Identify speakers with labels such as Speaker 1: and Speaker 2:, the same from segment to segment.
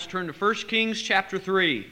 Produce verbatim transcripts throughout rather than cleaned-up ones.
Speaker 1: Bibles, turn to First Kings chapter three.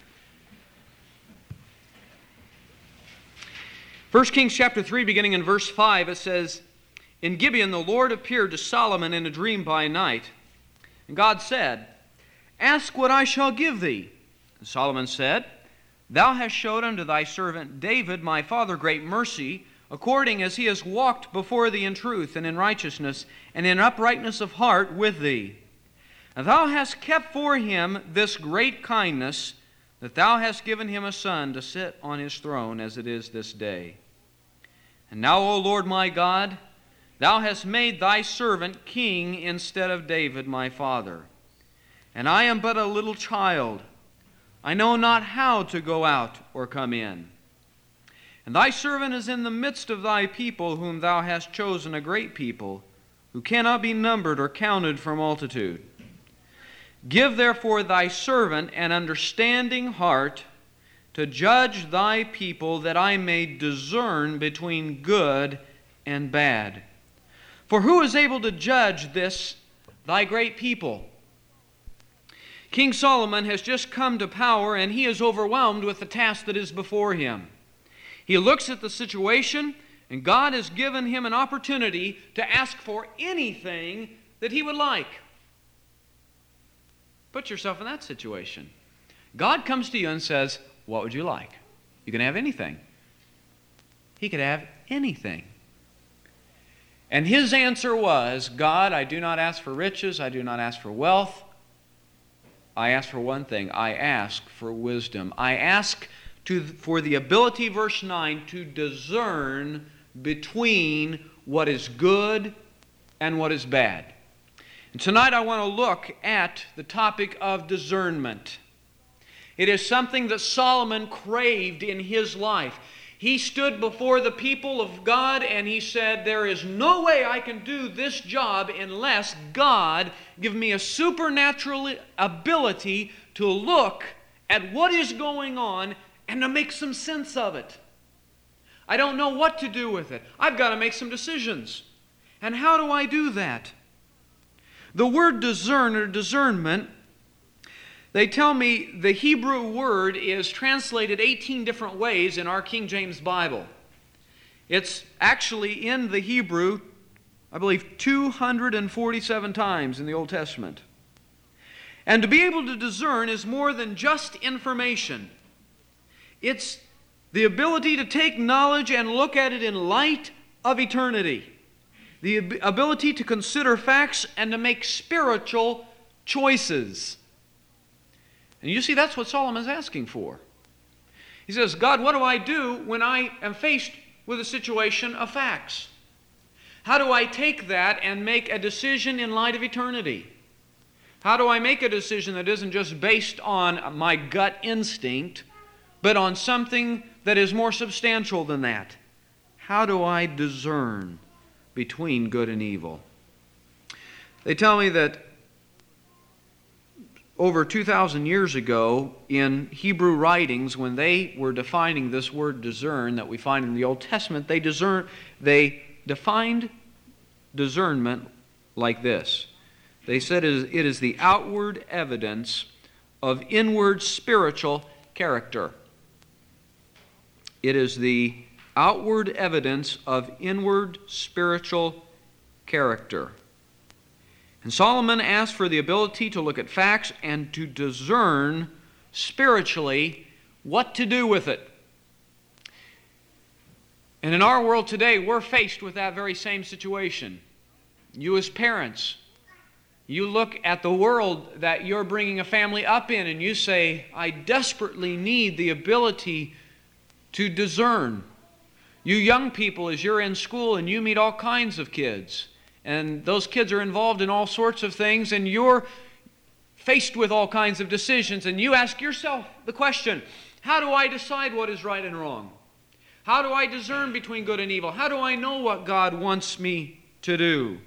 Speaker 1: First Kings chapter three, beginning in verse five, it says, "In Gibeon the Lord appeared to Solomon in a dream by night. And God said, 'Ask what I shall give thee.' And Solomon said, 'Thou hast showed unto thy servant David my father great mercy, according as he has walked before thee in truth and in righteousness and in uprightness of heart with thee. And thou hast kept for him this great kindness, that thou hast given him a son to sit on his throne as it is this day. And now, O Lord my God, thou hast made thy servant king instead of David my father. And I am but a little child. I know not how to go out or come in. And thy servant is in the midst of thy people, whom thou hast chosen, a great people, who cannot be numbered or counted for multitude. Give therefore thy servant an understanding heart to judge thy people, that I may discern between good and bad. For who is able to judge this thy great people?" King Solomon has just come to power, and he is overwhelmed with the task that is before him. He looks at the situation, and God has given him an opportunity to ask for anything that he would like. Put yourself in that situation. God comes to you and says, "What would you like?" You can have anything. He could have anything. And his answer was, "God, I do not ask for riches, I do not ask for wealth. I ask for one thing. I ask for wisdom. I ask to, for the ability," verse nine, "to discern between what is good and what is bad." And tonight I want to look at the topic of discernment. It is something that Solomon craved in his life. He stood before the people of God and he said, "There is no way I can do this job unless God give me a supernatural ability to look at what is going on and to make some sense of it. I don't know what to do with it. I've got to make some decisions. And how do I do that?" The word discern or discernment, they tell me the Hebrew word is translated eighteen different ways in our King James Bible. It's actually in the Hebrew, I believe, two hundred forty-seven times in the Old Testament. And to be able to discern is more than just information. It's the ability to take knowledge and look at it in light of eternity. The ability to consider facts and to make spiritual choices. And you see, that's what Solomon's asking for. He says, "God, what do I do when I am faced with a situation of facts? How do I take that and make a decision in light of eternity? How do I make a decision that isn't just based on my gut instinct, but on something that is more substantial than that? How do I discern between good and evil?" They tell me that over two thousand years ago, in Hebrew writings, when they were defining this word discern that we find in the Old Testament, they discern, they defined discernment like this. They said it is, it is the outward evidence of inward spiritual character. It is the outward evidence of inward spiritual character. And Solomon asked for the ability to look at facts and to discern spiritually what to do with it. And in our world today, we're faced with that very same situation. You as parents, you look at the world that you're bringing a family up in and you say, "I desperately need the ability to discern." You young people, as you're in school and you meet all kinds of kids, and those kids are involved in all sorts of things, and you're faced with all kinds of decisions, and you ask yourself the question, how do I decide what is right and wrong? How do I discern between good and evil? How do I know what God wants me to do?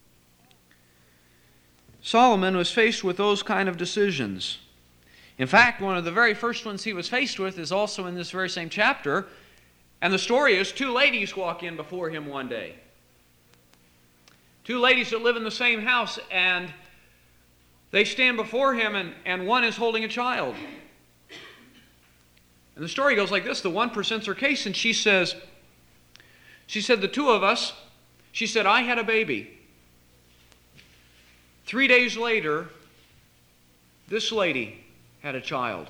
Speaker 1: Solomon was faced with those kind of decisions. In fact, one of the very first ones he was faced with is also in this very same chapter. And the story is two ladies walk in before him one day. Two ladies that live in the same house, and They stand before him, and, and one is holding a child. And the story goes like this. The one presents her case, and she says, she said, the two of us, she said, I had a baby. Three days later, this lady had a child.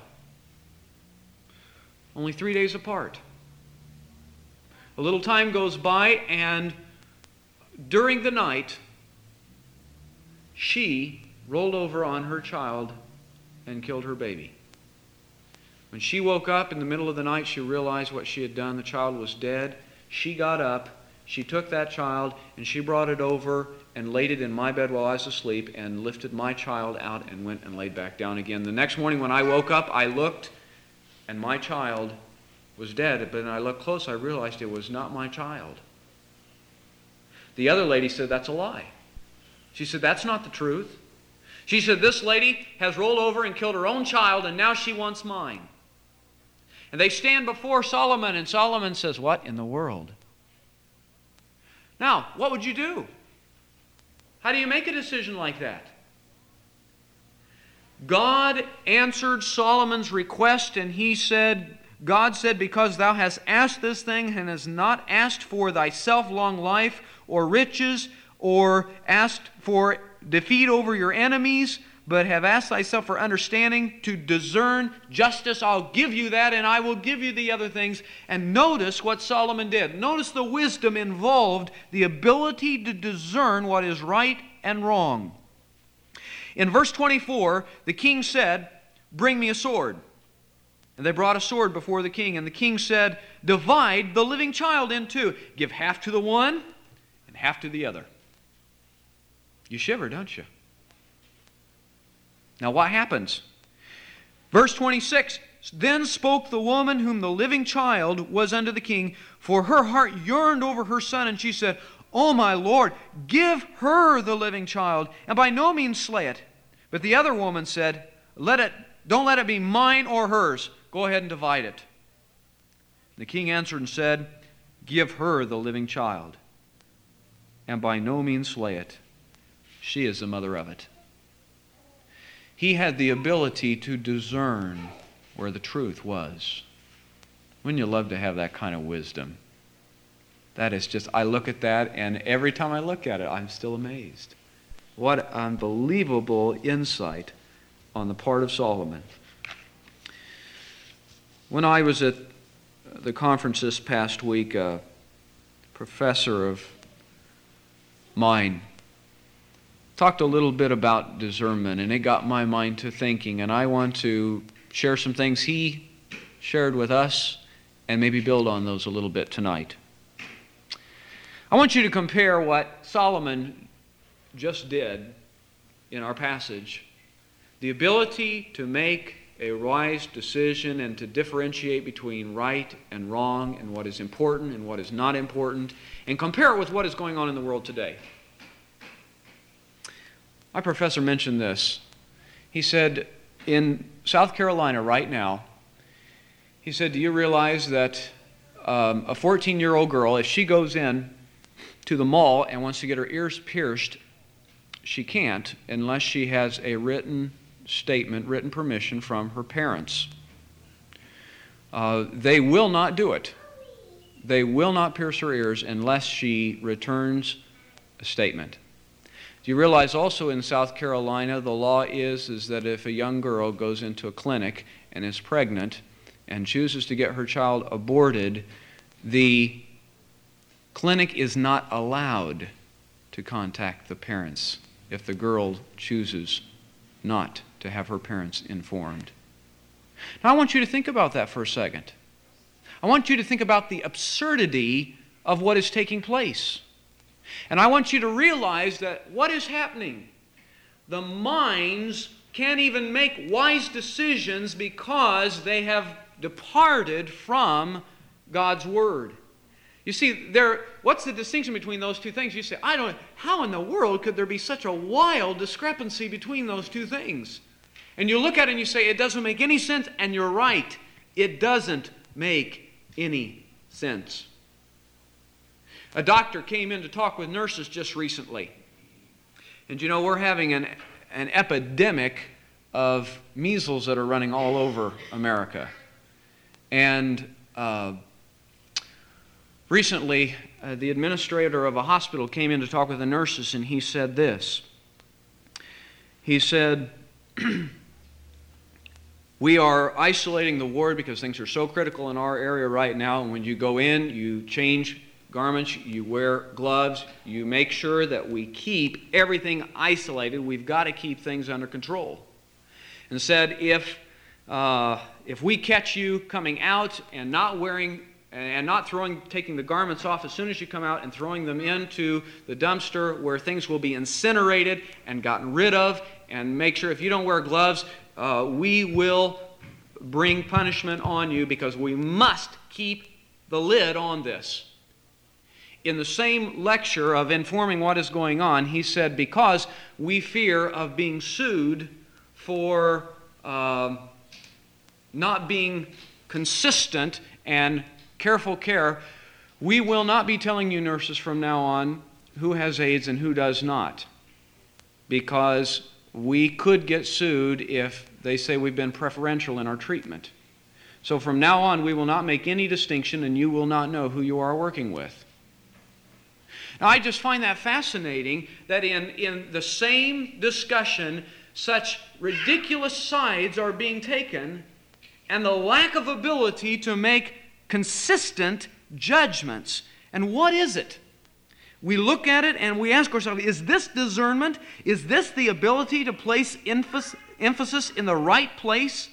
Speaker 1: Only three days apart. A little time goes by, and during the night, she rolled over on her child and killed her baby. When she woke up in the middle of the night, she realized what she had done. The child was dead. She got up, she took that child, and she brought it over and laid it in my bed while I was asleep and lifted my child out and went and laid back down again. The next morning when I woke up, I looked, and my child was dead. But when I looked close, I realized it was not my child. The other lady said, that's a lie. She said, that's not the truth. She said, this lady has rolled over and killed her own child, and now she wants mine. And they stand before Solomon, and Solomon says, what in the world? Now, what would you do? How do you make a decision like that? God answered Solomon's request, and he said, God said, because thou hast asked this thing and hast not asked for thyself long life or riches or asked for defeat over your enemies, but have asked thyself for understanding to discern justice, I'll give you that, and I will give you the other things. And notice what Solomon did. Notice the wisdom involved, the ability to discern what is right and wrong. In verse twenty-four, the king said, bring me a sword. And they brought a sword before the king, and the king said, divide the living child in two. Give half to the one and half to the other. You shiver, don't you? Now what happens? Verse twenty-six, then spoke the woman whom the living child was unto the king, for her heart yearned over her son, and she said, O my Lord, give her the living child, and by no means slay it. But the other woman said, Let it, don't let it be mine or hers. Go ahead and divide it. The king answered and said, give her the living child, and by no means slay it. She is the mother of it. He had the ability to discern where the truth was. Wouldn't you love to have that kind of wisdom? That is just, I look at that, and every time I look at it, I'm still amazed. What unbelievable insight on the part of Solomon. When I was at the conference this past week, a professor of mine talked a little bit about discernment, and it got my mind to thinking, and I want to share some things he shared with us and maybe build on those a little bit tonight. I want you to compare what Solomon just did in our passage, the ability to make a wise decision and to differentiate between right and wrong and what is important and what is not important, and compare it with what is going on in the world today. My professor mentioned this. He said, in South Carolina right now, he said, do you realize that um, a fourteen-year-old girl, if she goes in to the mall and wants to get her ears pierced, she can't unless she has a written statement, written permission from her parents. Uh, they will not do it. They will not pierce her ears unless she returns a statement. Do you realize also in South Carolina the law is, is that if a young girl goes into a clinic and is pregnant and chooses to get her child aborted, the clinic is not allowed to contact the parents if the girl chooses not to have her parents informed. Now I want you to think about that for a second. I want you to think about the absurdity of what is taking place. And I want you to realize that what is happening, the minds can't even make wise decisions because they have departed from God's Word. You see, there. What's the distinction between those two things? You say, I don't, how in the world could there be such a wild discrepancy between those two things? And you look at it and you say, it doesn't make any sense, and you're right. It doesn't make any sense. A doctor came in to talk with nurses just recently. And you know, we're having an an epidemic of measles that are running all over America. And uh, recently, uh, the administrator of a hospital came in to talk with the nurses, and he said this. He said, we are isolating the ward because things are so critical in our area right now, and when you go in, you change garments, you wear gloves, you make sure that we keep everything isolated. We've got to keep things under control. And said, if uh, if we catch you coming out and not wearing and not throwing, taking the garments off as soon as you come out and throwing them into the dumpster where things will be incinerated and gotten rid of, and make sure if you don't wear gloves, uh, we will bring punishment on you because we must keep the lid on this. In the same lecture of informing what is going on, he said, because we fear of being sued for uh, not being consistent and careful care, we will not be telling you nurses from now on who has AIDS and who does not, because we could get sued if they say we've been preferential in our treatment. So from now on, we will not make any distinction, and you will not know who you are working with. Now, I just find that fascinating that in, in the same discussion, such ridiculous sides are being taken, and the lack of ability to make consistent judgments. And what is it? We look at it and we ask ourselves, is this discernment? Is this the ability to place emphasis in the right place?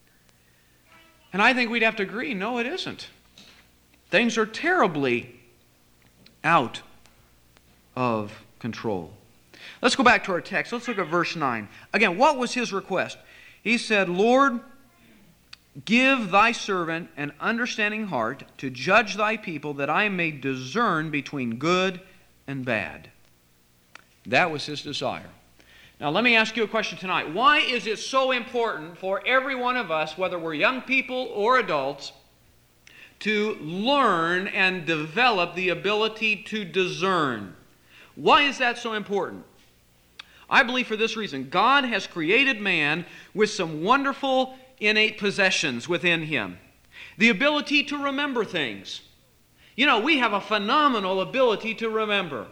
Speaker 1: And I think we'd have to agree, no, it isn't. Things are terribly out of control. Let's go back to our text. Let's look at verse nine. Again, what was his request? He said, Lord, give thy servant an understanding heart to judge thy people, that I may discern between good and bad. That was his desire. Now let me ask you a question tonight. Why is it so important for every one of us, whether we're young people or adults, to learn and develop the ability to discern? Why is that so important? I believe for this reason. God has created man with some wonderful innate possessions within him. The ability to remember things. You know, we have a phenomenal ability to remember.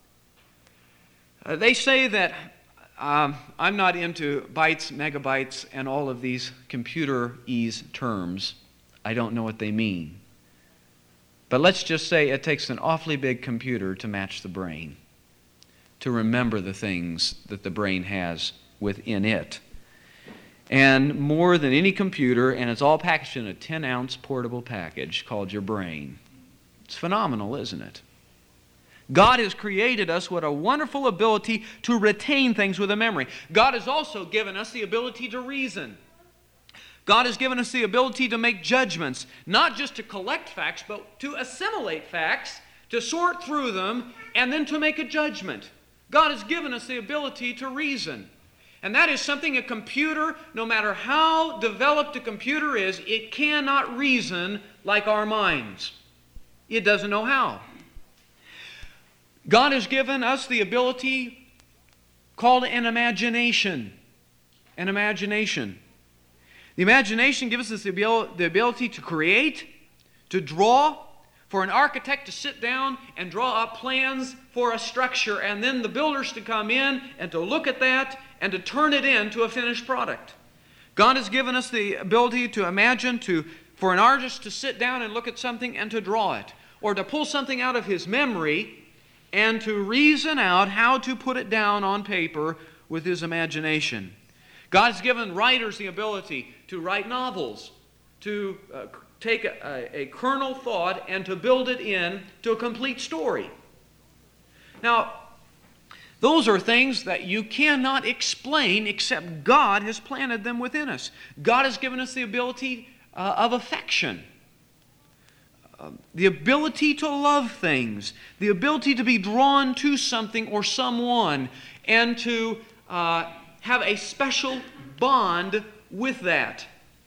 Speaker 1: Uh, they say that, um, I'm not into bytes, megabytes, and all of these computer-ease terms. I don't know what they mean. But let's just say it takes an awfully big computer to match the brain, to remember the things that the brain has within it. And more than any computer, and it's all packaged in a ten-ounce portable package called your brain. It's phenomenal, isn't it? God has created us with a wonderful ability to retain things with a memory. God has also given us the ability to reason. God has given us the ability to make judgments, not just to collect facts, but to assimilate facts, to sort through them, and then to make a judgment. God has given us the ability to reason. And that is something a computer, no matter how developed a computer is, it cannot reason like our minds. It doesn't know how. God has given us the ability called an imagination. An imagination. The imagination gives us the ability to create, to draw, for an architect to sit down and draw up plans for a structure, and then the builders to come in and to look at that and to turn it into a finished product. God has given us the ability to imagine, to for an artist to sit down and look at something and to draw it, or to pull something out of his memory and to reason out how to put it down on paper with his imagination. God has given writers the ability to write novels, to uh, take a, a, a kernel thought and to build it in to a complete story. Now, those are things that you cannot explain except God has planted them within us. God has given us the ability uh, of affection, uh, the ability to love things, the ability to be drawn to something or someone, and to uh, have a special bond with that.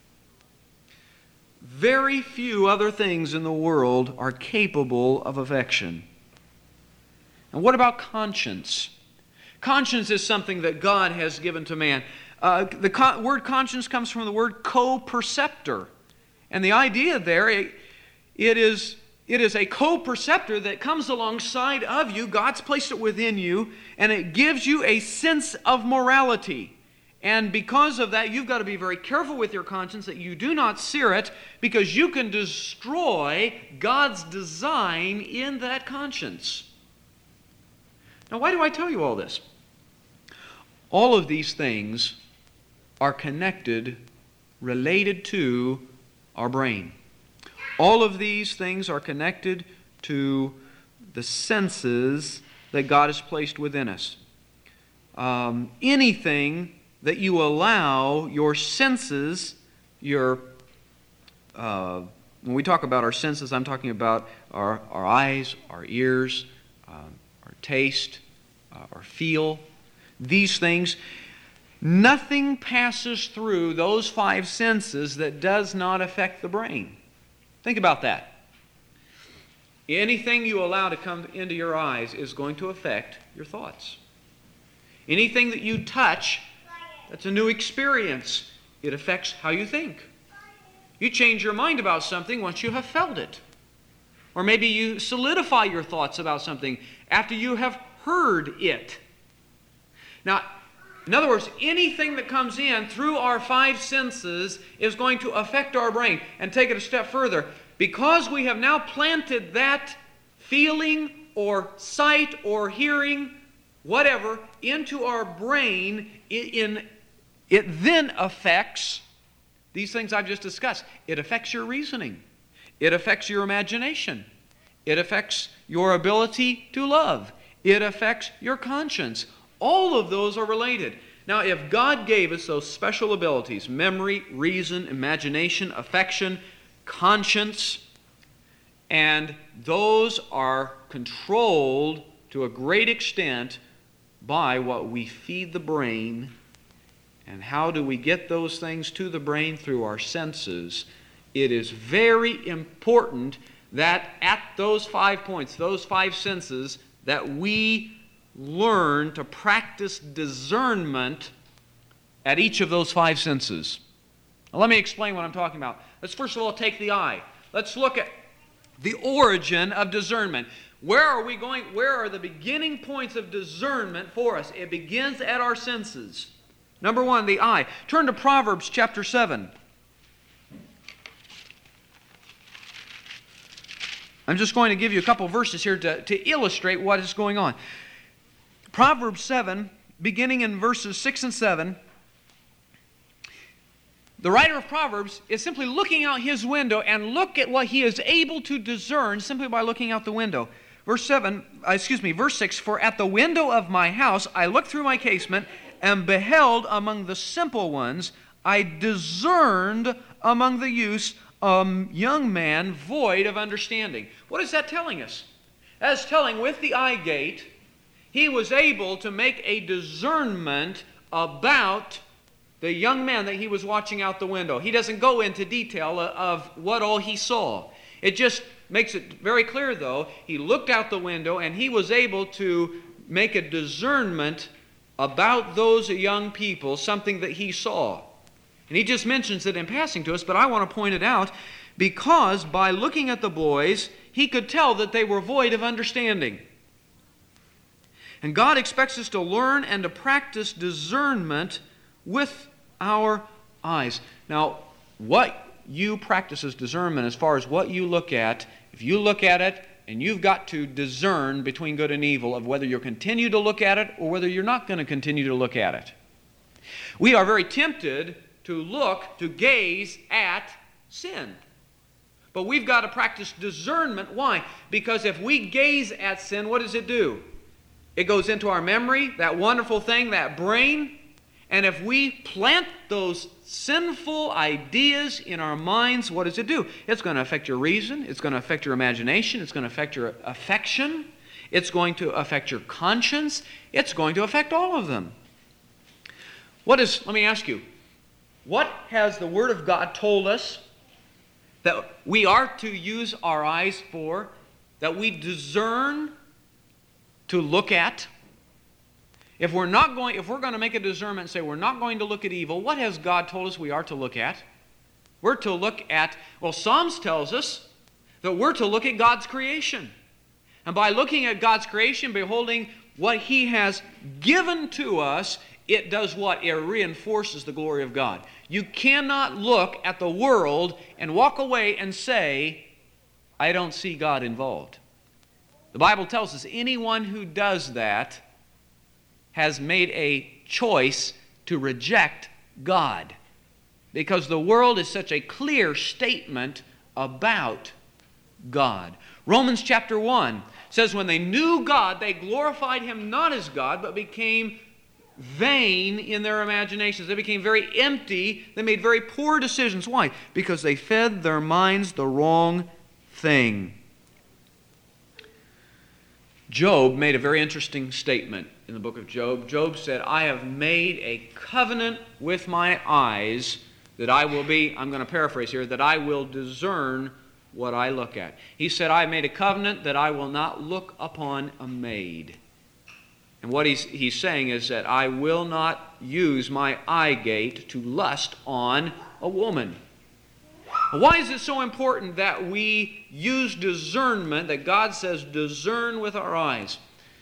Speaker 1: Very few other things in the world are capable of affection. And what about conscience? Conscience is something that God has given to man. Uh, the co- word conscience comes from the word co-perceptor. And the idea there, it, it is, it is a co-perceptor that comes alongside of you. God's placed it within you, and it gives you a sense of morality. And because of that, you've got to be very careful with your conscience that you do not sear it, because you can destroy God's design in that conscience. Now, why do I tell you all this? All of these things are connected, related to our brain. All of these things are connected to the senses that God has placed within us. Um, anything that you allow your senses, your uh, when we talk about our senses, I'm talking about our, our eyes, our ears, um, our taste, uh, our feel. These things, nothing passes through those five senses that does not affect the brain. Think about that. Anything you allow to come into your eyes is going to affect your thoughts. Anything that you touch, that's a new experience. It affects how you think. You change your mind about something once you have felt it. Or maybe you solidify your thoughts about something after you have heard it. Now, in other words, anything that comes in through our five senses is going to affect our brain. And take it a step further. Because we have now planted that feeling or sight or hearing, whatever, into our brain, it, in, it then affects these things I've just discussed. It affects your reasoning. It affects your imagination. It affects your ability to love. It affects your conscience. All of those are related. Now, if God gave us those special abilities, memory, reason, imagination, affection, conscience, and those are controlled to a great extent by what we feed the brain, and how do we get those things to the brain through our senses, it is very important that at those five points, those five senses, that we learn to practice discernment at each of those five senses. Now, let me explain what I'm talking about. Let's first of all take the eye. Let's look at the origin of discernment. Where are we going? Where are the beginning points of discernment for us? It begins at our senses. Number one, the eye. Turn to Proverbs chapter seven. I'm just going to give you a couple verses here to, to illustrate what is going on. Proverbs seven, beginning in verses six and seven, the writer of Proverbs is simply looking out his window and look at what he is able to discern simply by looking out the window. Verse seven, uh, excuse me, verse six, for at the window of my house I looked through my casement and beheld among the simple ones, I discerned among the youths a young man void of understanding. What is that telling us? That's telling with the eye gate, he was able to make a discernment about the young man that he was watching out the window. He doesn't go into detail of what all he saw. It just makes it very clear, though, he looked out the window and he was able to make a discernment about those young people, something that he saw. And he just mentions it in passing to us, but I want to point it out because by looking at the boys, he could tell that they were void of understanding. And God expects us to learn and to practice discernment with our eyes. Now, what you practice as discernment, as far as what you look at, if you look at it and you've got to discern between good and evil of whether you'll continue to look at it or whether you're not going to continue to look at it. We are very tempted to look, to gaze at sin. But we've got to practice discernment. Why? Because if we gaze at sin, what does it do? It goes into our memory, that wonderful thing, that brain. And if we plant those sinful ideas in our minds, what does it do? It's going to affect your reason. It's going to affect your imagination. It's going to affect your affection. It's going to affect your conscience. It's going to affect all of them. What is, let me ask you, what has the Word of God told us that we are to use our eyes for, that we discern to look at? If we're not going, if we're going to make a discernment and say we're not going to look at evil, what has God told us we are to look at? We're to look at, well, Psalms tells us that we're to look at God's creation. And by looking at God's creation, beholding what He has given to us, it does what? It reinforces the glory of God. You cannot look at the world and walk away and say, I don't see God involved. The Bible tells us anyone who does that has made a choice to reject God, because the world is such a clear statement about God. Romans chapter one says when they knew God, they glorified Him not as God, but became vain in their imaginations. They became very empty. They made very poor decisions. Why? Because they fed their minds the wrong thing. Job made a very interesting statement in the book of Job. Job said, I have made a covenant with my eyes that I will be, I'm going to paraphrase here, that I will discern what I look at. He said, I made a covenant that I will not look upon a maid. And what he's, he's saying is that I will not use my eye gate to lust on a woman. Why is it so important that we use discernment, that God says discern with our eyes?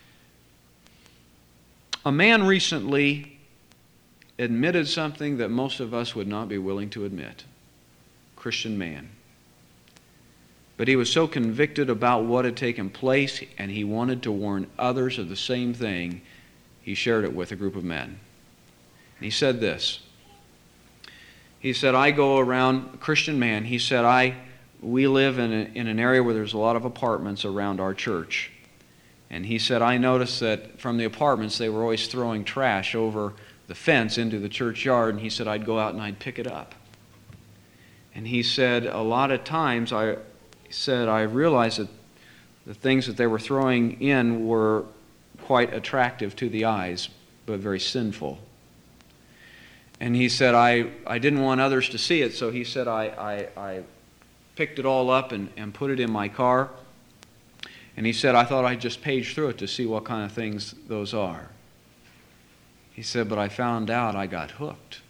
Speaker 1: A man recently admitted something that most of us would not be willing to admit. Christian man. But he was so convicted about what had taken place, and he wanted to warn others of the same thing, he shared it with a group of men. And he said this. He said, I go around, a Christian man, he said, I, we live in, a, in an area where there's a lot of apartments around our church. And he said, I noticed that from the apartments, they were always throwing trash over the fence into the churchyard. And he said, I'd go out and I'd pick it up. And he said, a lot of times, I said, I realized that the things that they were throwing in were quite attractive to the eyes, but very sinful. And he said, I, I didn't want others to see it, so he said, I, I, I picked it all up and, and put it in my car. And he said, I thought I'd just page through it to see what kind of things those are. He said, but I found out I got hooked.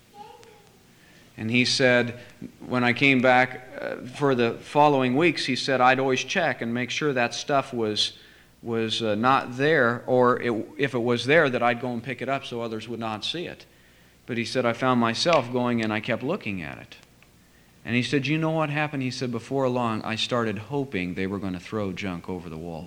Speaker 1: And he said, when I came back uh, for the following weeks, he said, I'd always check and make sure that stuff was, was uh, not there, or it, if it was there, that I'd go and pick it up so others would not see it. But he said, I found myself going and I kept looking at it. And he said, you know what happened? He said, before long, I started hoping they were going to throw junk over the wall.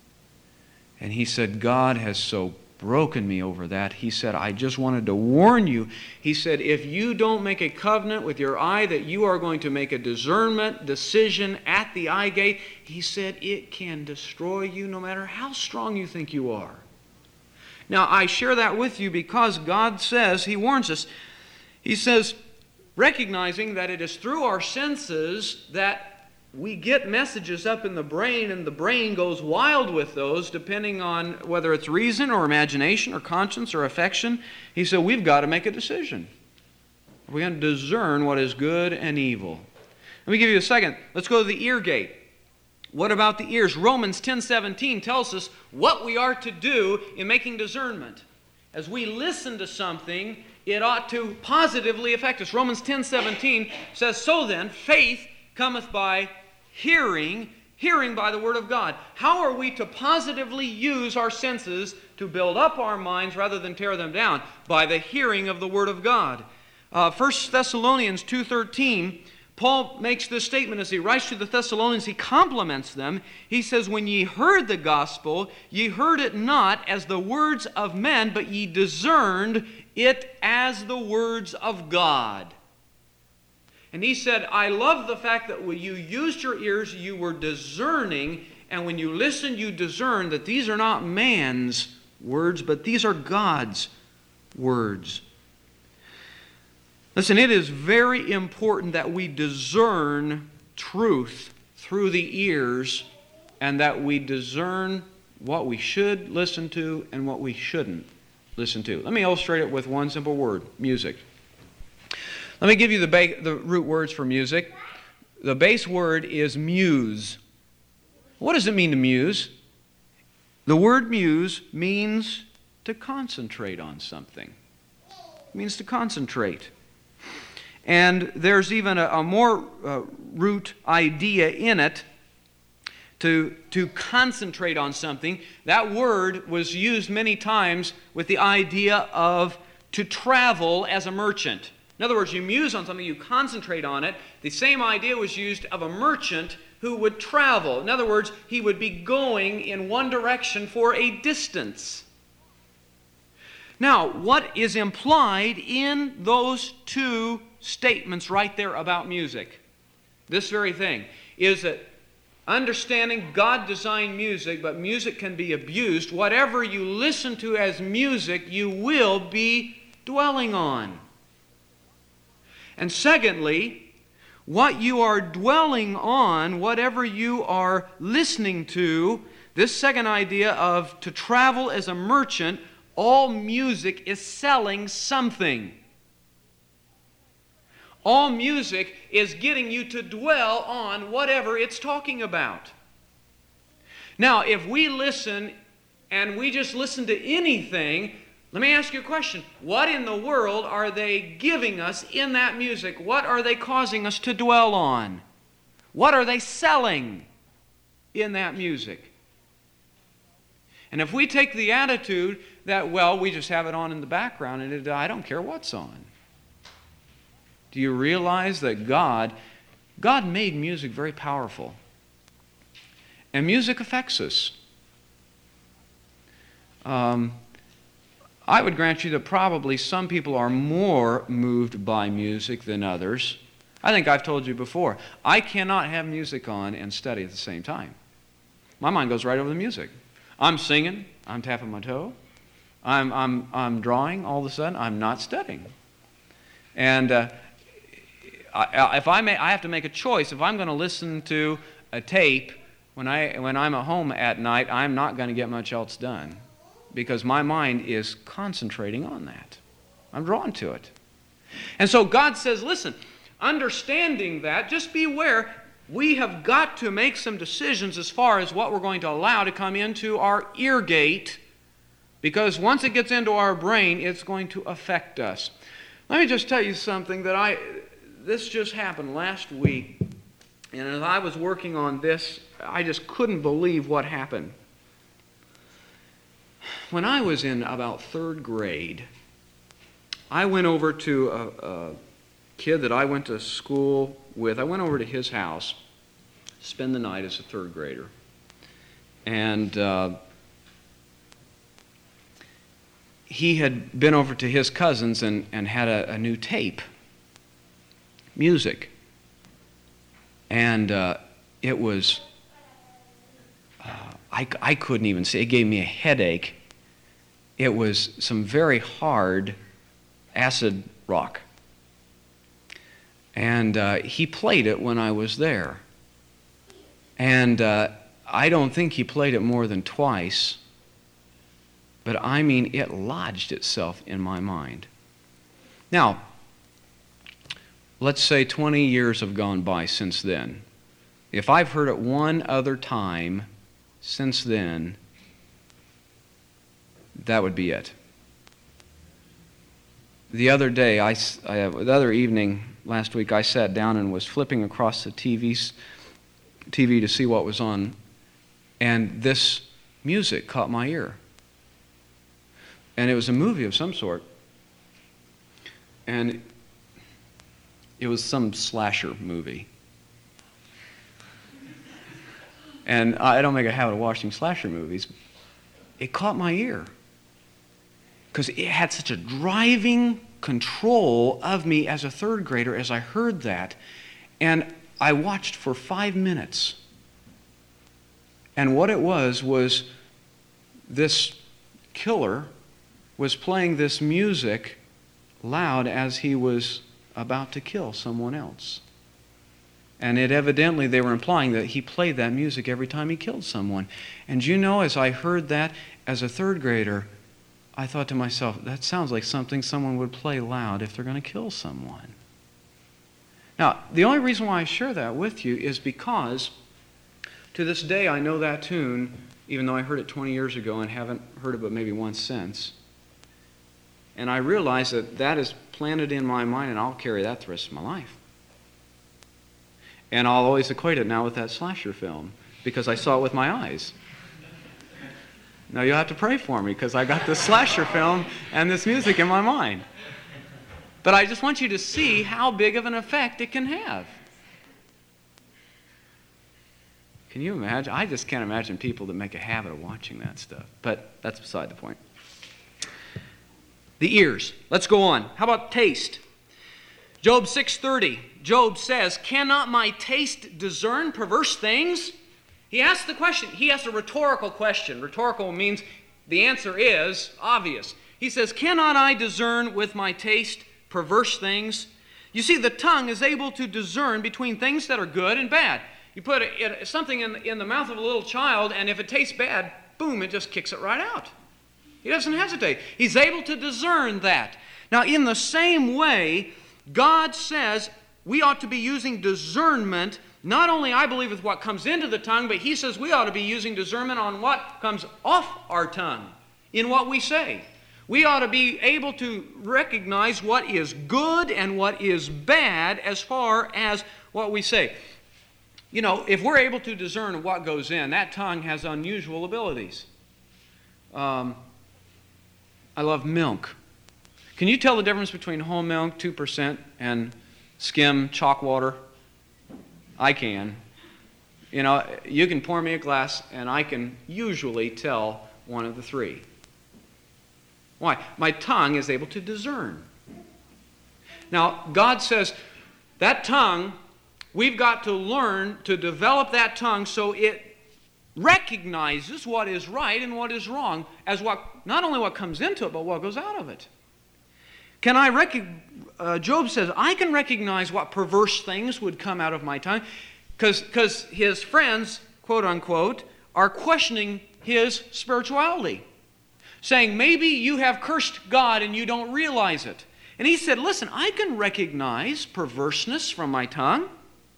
Speaker 1: And he said, God has so broken me over that. He said, I just wanted to warn you. He said, if you don't make a covenant with your eye that you are going to make a discernment decision at the eye gate, he said, it can destroy you no matter how strong you think you are. Now, I share that with you because God says, He warns us, He says, recognizing that it is through our senses that we get messages up in the brain, and the brain goes wild with those depending on whether it's reason or imagination or conscience or affection. He said, we've got to make a decision. We're going to discern what is good and evil. Let me give you a second. Let's go to the ear gate. What about the ears? Romans ten seventeen tells us what we are to do in making discernment. As we listen to something, it ought to positively affect us. Romans ten seventeen says, so then, faith cometh by hearing, hearing by the Word of God. How are we to positively use our senses to build up our minds rather than tear them down? By the hearing of the Word of God. Uh, First Thessalonians two thirteen, Paul makes this statement as he writes to the Thessalonians. He compliments them. He says, when ye heard the gospel, ye heard it not as the words of men, but ye discerned it as the words of God. And he said, I love the fact that when you used your ears, you were discerning, and when you listened, you discerned that these are not man's words, but these are God's words. Listen, it is very important that we discern truth through the ears, and that we discern what we should listen to and what we shouldn't listen to. Let me illustrate it with one simple word: music. Let me give you the, ba- the root words for music. The base word is muse. What does it mean to muse? The word muse means to concentrate on something. It means to concentrate. And there's even a, a more uh, root idea in it, to, to concentrate on something. That word was used many times with the idea of to travel as a merchant. In other words, you muse on something, you concentrate on it. The same idea was used of a merchant who would travel. In other words, he would be going in one direction for a distance. Now, what is implied in those two statements right there about music? This very thing is that understanding God designed music, but music can be abused. Whatever you listen to as music, you will be dwelling on. And secondly, what you are dwelling on, whatever you are listening to, this second idea of to travel as a merchant, all music is selling something. All music is getting you to dwell on whatever it's talking about. Now, if we listen and we just listen to anything, let me ask you a question. What in the world are they giving us in that music? What are they causing us to dwell on? What are they selling in that music? And if we take the attitude that, well, we just have it on in the background and it, I don't care what's on. Do you realize that God, God made music very powerful? And music affects us. Um, I would grant you that probably some people are more moved by music than others. I think I've told you before, I cannot have music on and study at the same time. My mind goes right over the music. I'm singing, I'm tapping my toe, I'm, I'm, I'm drawing, all of a sudden I'm not studying. And uh, I, if I may, I have to make a choice. If I'm going to listen to a tape when, I, when I'm at home at night, I'm not going to get much else done because my mind is concentrating on that. I'm drawn to it. And so God says, listen, understanding that, just beware, we have got to make some decisions as far as what we're going to allow to come into our ear gate, because once it gets into our brain, it's going to affect us. Let me just tell you something that I... This just happened last week, and as I was working on this, I just couldn't believe what happened. When I was in about third grade, I went over to a, a kid that I went to school with. I went over to his house, spend the night as a third grader. And uh, he had been over to his cousin's and, and had a, a new tape. Music. And uh, it was, uh, I, I couldn't even see, it gave me a headache. It was some very hard acid rock. And uh, he played it when I was there. And uh, I don't think he played it more than twice, but I mean, it lodged itself in my mind. Now, let's say twenty years have gone by since then. If I've heard it one other time since then, that would be it. The other day, I, I, the other evening last week, I sat down and was flipping across the T V, T V to see what was on, and this music caught my ear. And it was a movie of some sort. And it was some slasher movie. And I don't make a habit of watching slasher movies. It caught my ear. Because it had such a driving control of me as a third grader as I heard that. And I watched for five minutes. And what it was was this killer was playing this music loud as he was about to kill someone else. And it evidently, they were implying that he played that music every time he killed someone. And you know, as I heard that as a third grader, I thought to myself, that sounds like something someone would play loud if they're going to kill someone. Now, the only reason why I share that with you is because To this day, I know that tune, even though I heard it twenty years ago and haven't heard it but maybe once since. And I realize that that is planted in my mind, and I'll carry that the rest of my life. And I'll always equate it now with that slasher film, because I saw it with my eyes. Now you'll have to pray for me, because I got this slasher film and this music in my mind. But I just want you to see how big of an effect it can have. Can you imagine? I just can't imagine people that make a habit of watching that stuff. But that's beside the point. The ears. Let's go on. How about taste? Job six thirty. Job says, "Cannot my taste discern perverse things?" He asks the question. He asks a rhetorical question. Rhetorical means the answer is obvious. He says, "Cannot I discern with my taste perverse things?" You see, the tongue is able to discern between things that are good and bad. You put it, something in, in the mouth of a little child, and if it tastes bad, boom, it just kicks it right out. He doesn't hesitate. He's able to discern that. Now, in the same way, God says we ought to be using discernment, not only, I believe, with what comes into the tongue, but He says we ought to be using discernment on what comes off our tongue, in what we say. We ought to be able to recognize what is good and what is bad as far as what we say. You know, if we're able to discern what goes in, that tongue has unusual abilities. Um, I love milk. Can you tell the difference between whole milk, two percent, and skim chalk water? I can. You know, you can pour me a glass, and I can usually tell one of the three. Why? My tongue is able to discern. Now, God says that tongue, we've got to learn to develop that tongue so it recognizes what is right and what is wrong as what, not only what comes into it, but what goes out of it. Can I recognize, uh, Job says, I can recognize what perverse things would come out of my tongue because his friends, quote unquote, are questioning his spirituality, saying, maybe you have cursed God and you don't realize it. And he said, listen, I can recognize perverseness from my tongue.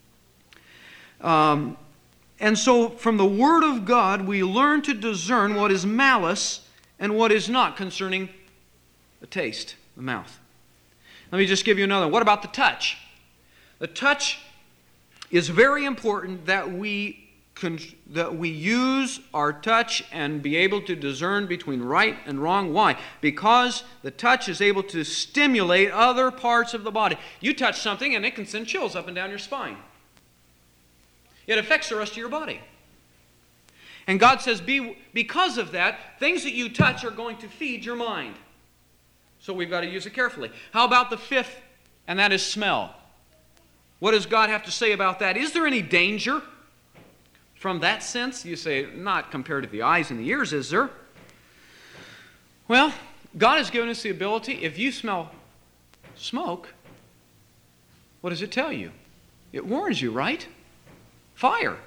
Speaker 1: Um, and so from the Word of God, we learn to discern what is malice and what is not concerning the taste, the mouth. Let me just give you another one. What about the touch? The touch is very important that we con- that we use our touch and be able to discern between right and wrong. Why? Because the touch is able to stimulate other parts of the body. You touch something and it can send chills up and down your spine. It affects the rest of your body. And God says, be, because of that, things that you touch are going to feed your mind. So we've got to use it carefully. How about the fifth, and that is smell? What does God have to say about that? Is there any danger from that sense? You say, not compared to the eyes and the ears, is there? Well, God has given us the ability, if you smell smoke, what does it tell you? It warns you, right? Fire.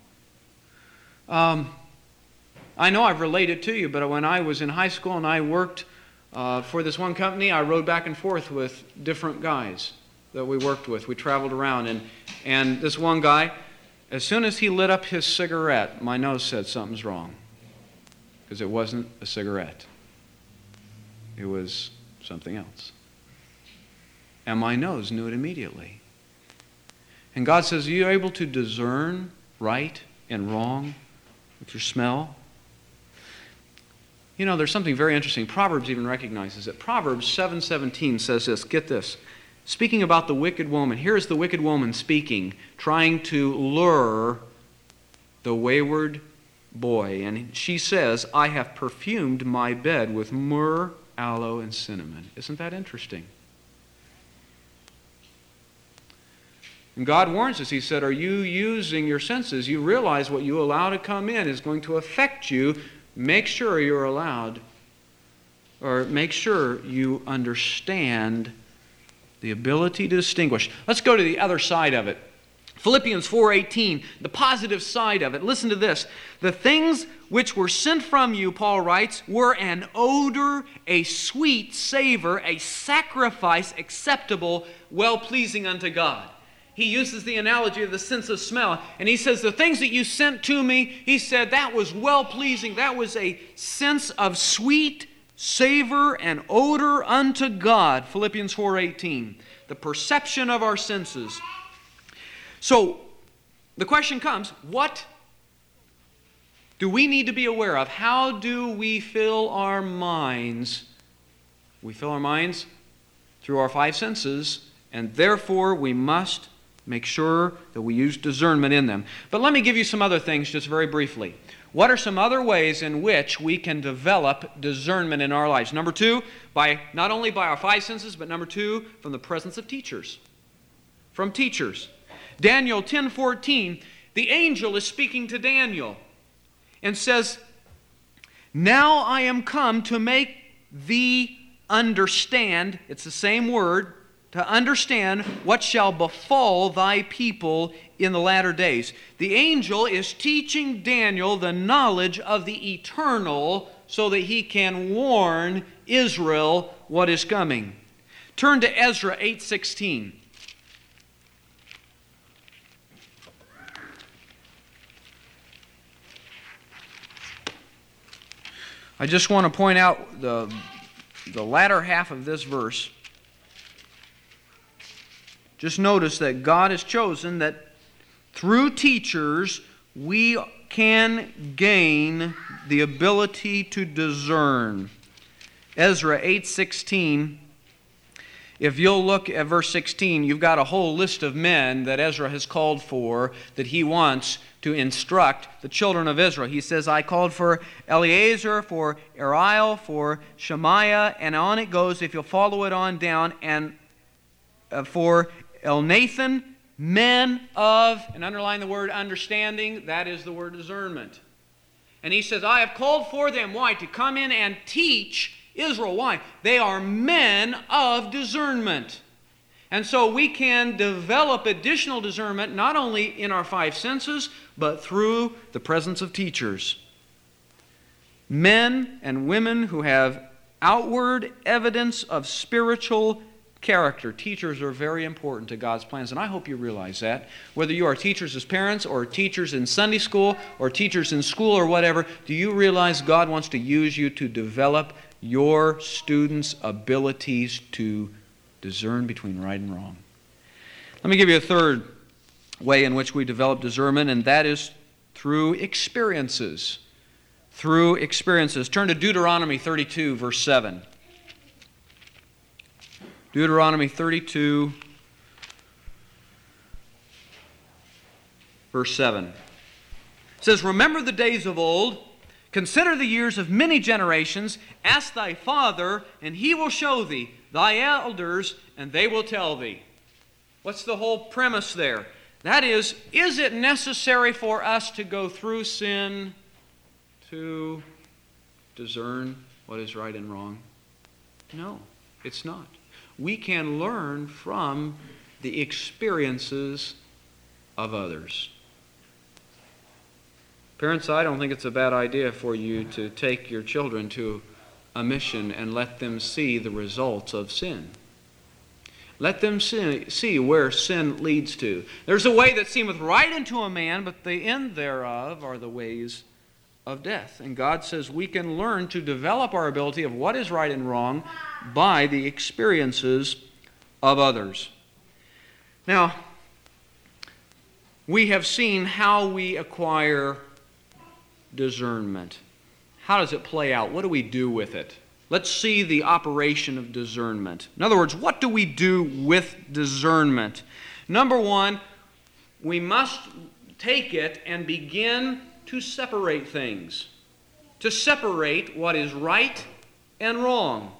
Speaker 1: Um, I know I've related to you, but when I was in high school and I worked uh, for this one company, I rode back and forth with different guys that we worked with. We traveled around, and, and this one guy, as soon as he lit up his cigarette, my nose said something's wrong, because it wasn't a cigarette. It was something else. And my nose knew it immediately. And God says, are you able to discern right and wrong with your smell? You know, there's something very interesting. Proverbs even recognizes it. Proverbs seven seventeen says this. Get this. Speaking about the wicked woman. Here is the wicked woman speaking, trying to lure the wayward boy. And she says, I have perfumed my bed with myrrh, aloe, and cinnamon. Isn't that interesting? And God warns us. He said, are you using your senses? You realize what you allow to come in is going to affect you. Make sure you're allowed, or make sure you understand the ability to distinguish. Let's go to the other side of it. Philippians four eighteen, the positive side of it. Listen to this. The things which were sent from you, Paul writes, were an odor, a sweet savor, a sacrifice acceptable, well-pleasing unto God. He uses the analogy of the sense of smell. And he says, the things that you sent to me, he said, that was well-pleasing. That was a sense of sweet savor and odor unto God. Philippians four eighteen. The perception of our senses. So, the question comes, what do we need to be aware of? How do we fill our minds? We fill our minds through our five senses, and therefore we must make sure that we use discernment in them. But let me give you some other things just very briefly. What are some other ways in which we can develop discernment in our lives? Number two, by not only by our five senses, but number two, from the presence of teachers. From teachers. Daniel ten fourteen, the angel is speaking to Daniel and says, now I am come to make thee understand, it's the same word, to understand what shall befall thy people in the latter days. The angel is teaching Daniel the knowledge of the eternal so that he can warn Israel what is coming. Turn to Ezra eight sixteen. I just want to point out the, the latter half of this verse. Just notice that God has chosen that through teachers we can gain the ability to discern. Ezra eight sixteen. If you'll look at verse sixteen, you've got a whole list of men that Ezra has called for that he wants to instruct the children of Israel. He says, I called for Eleazar, for Ariel, for Shemaiah, and on it goes, if you'll follow it on down, and uh, for Elnathan, men of, and underline the word understanding, that is the word discernment. And he says, I have called for them, why? To come in and teach Israel. Why? They are men of discernment. And so we can develop additional discernment not only in our five senses, but through the presence of teachers. Men and women who have outward evidence of spiritual character. Teachers are very important to God's plans, and I hope you realize that. Whether you are teachers as parents, or teachers in Sunday school, or teachers in school, or whatever, do you realize God wants to use you to develop your students' abilities to discern between right and wrong? Let me give you a third way in which we develop discernment, and that is through experiences. Through experiences. Turn to Deuteronomy thirty-two, verse seven. Deuteronomy thirty-two, verse seven. It says, remember the days of old, consider the years of many generations, ask thy father, and he will show thee, thy elders, and they will tell thee. What's the whole premise there? That is, is it necessary for us to go through sin to discern what is right and wrong? No, it's not. We can learn from the experiences of others. Parents, I don't think it's a bad idea for you to take your children to a mission and let them see the results of sin. Let them see, see where sin leads to. There's a way that seemeth right unto a man, but the end thereof are the ways of death. And God says we can learn to develop our ability of what is right and wrong by the experiences of others. Now, we have seen how we acquire discernment. How does it play out? What do we do with it? Let's see the operation of discernment. In other words, what do we do with discernment? Number one, we must take it and begin to separate things. To separate what is right and wrong.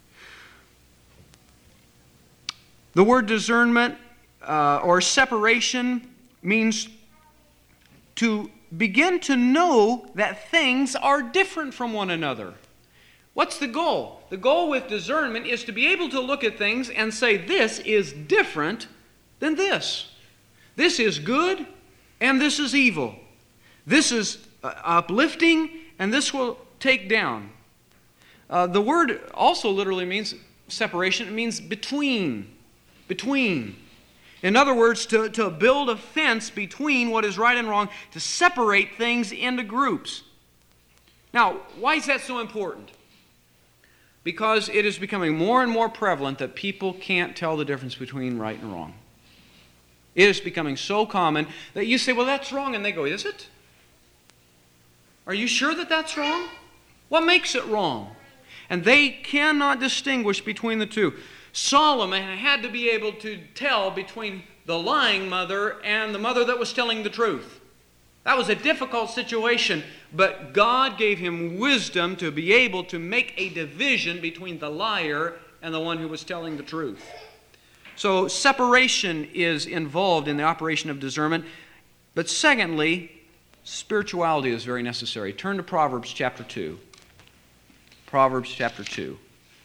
Speaker 1: The word discernment uh, or separation means to begin to know that things are different from one another. What's the goal? The goal with discernment is to be able to look at things and say, this is different than this. This is good and this is evil. This is uh, uplifting and this will take down. Uh, the word also literally means separation. It means between. Between. In other words, to, to build a fence between what is right and wrong, to separate things into groups. Now, why is that so important? Because it is becoming more and more prevalent that people can't tell the difference between right and wrong. It is becoming so common that you say, well, that's wrong, and they go, is it? Are you sure that that's wrong? What makes it wrong? And they cannot distinguish between the two. Solomon had to be able to tell between the lying mother and the mother that was telling the truth. That was a difficult situation, but God gave him wisdom to be able to make a division between the liar and the one who was telling the truth. So separation is involved in the operation of discernment. But secondly, spirituality is very necessary. Turn to Proverbs chapter two. Proverbs chapter two.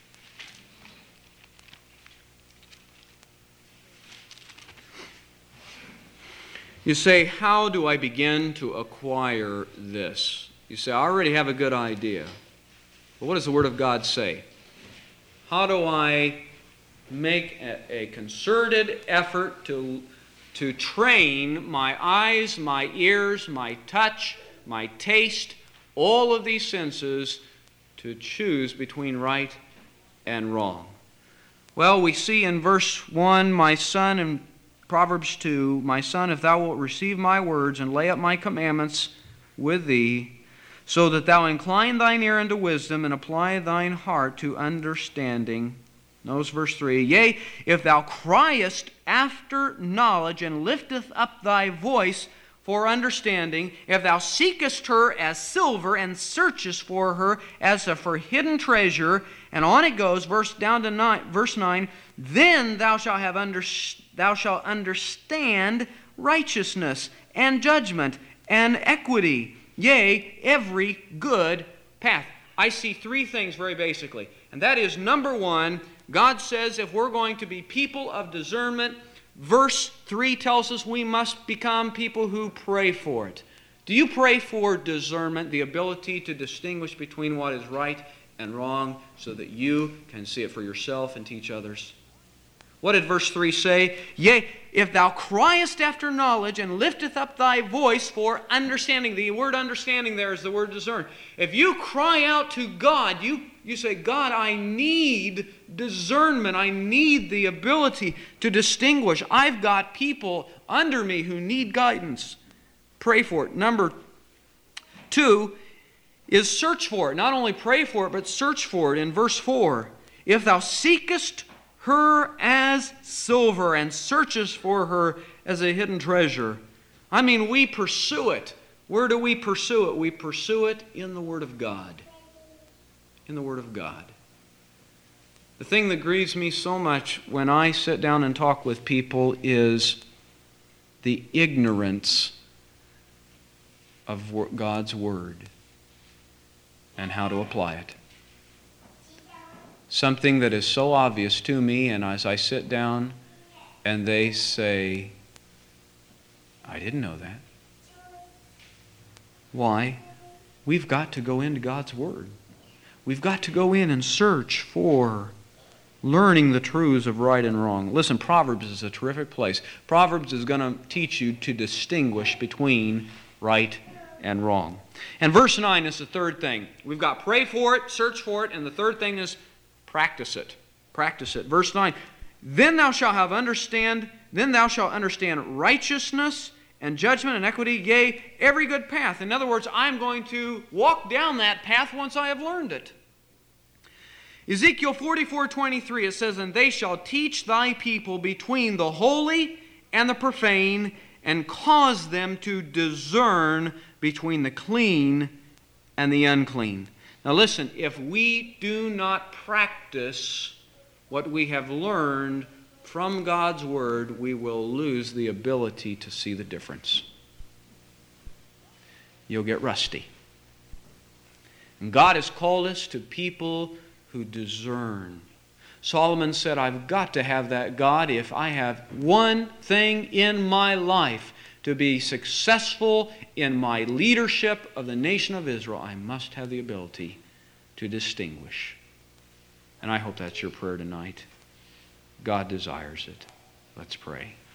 Speaker 1: You say, how do I begin to acquire this? You say, I already have a good idea. But what does the Word of God say? How do I make a, a concerted effort to, to train my eyes, my ears, my touch, my taste, all of these senses to choose between right and wrong? Well, we see in verse one, my son, in Proverbs two, my son, if thou wilt receive my words and lay up my commandments with thee, so that thou incline thine ear unto wisdom and apply thine heart to understanding. Notice verse three, yea, if thou criest after knowledge and lifteth up thy voice for understanding, if thou seekest her as silver and searchest for her as for hidden treasure, and on it goes, verse down to nine, verse nine, then thou shalt have under, thou shalt understand righteousness and judgment and equity, yea, every good path. I see three things very basically, and that is, number one, God says if we're going to be people of discernment, verse three tells us we must become people who pray for it. Do you pray for discernment, the ability to distinguish between what is right and wrong so that you can see it for yourself and teach others? What did verse three say? Yea, if thou criest after knowledge and lifteth up thy voice for understanding. The word understanding there is the word discern. If you cry out to God, you, you say, God, I need discernment. I need the ability to distinguish. I've got people under me who need guidance. Pray for it. Number two is search for it. Not only pray for it, but search for it. In verse four, if thou seekest her as silver and searchest for her as a hidden treasure. I mean, we pursue it. Where do we pursue it? We pursue it in the Word of God. In the Word of God. The thing that grieves me so much when I sit down and talk with people is the ignorance of God's Word and how to apply it. Something that is so obvious to me, and as I sit down and they say, I didn't know that. Why? We've got to go into God's Word. We've got to go in and search for learning the truths of right and wrong. Listen, Proverbs is a terrific place. Proverbs is going to teach you to distinguish between right and wrong. And verse nine is the third thing. We've got pray for it, search for it, and the third thing is practice it. Practice it. Verse nine, then thou shalt have understand, then thou shalt understand righteousness and judgment and equity, yea, every good path. In other words, I'm going to walk down that path once I have learned it. Ezekiel forty-four twenty-three, it says, and they shall teach thy people between the holy and the profane, and cause them to discern between the clean and the unclean. Now listen, if we do not practice what we have learned from God's Word, we will lose the ability to see the difference. You'll get rusty. And God has called us to people who discern. Solomon said, I've got to have that, God, if I have one thing in my life to be successful in my leadership of the nation of Israel, I must have the ability to distinguish. And I hope that's your prayer tonight. God desires it. Let's pray.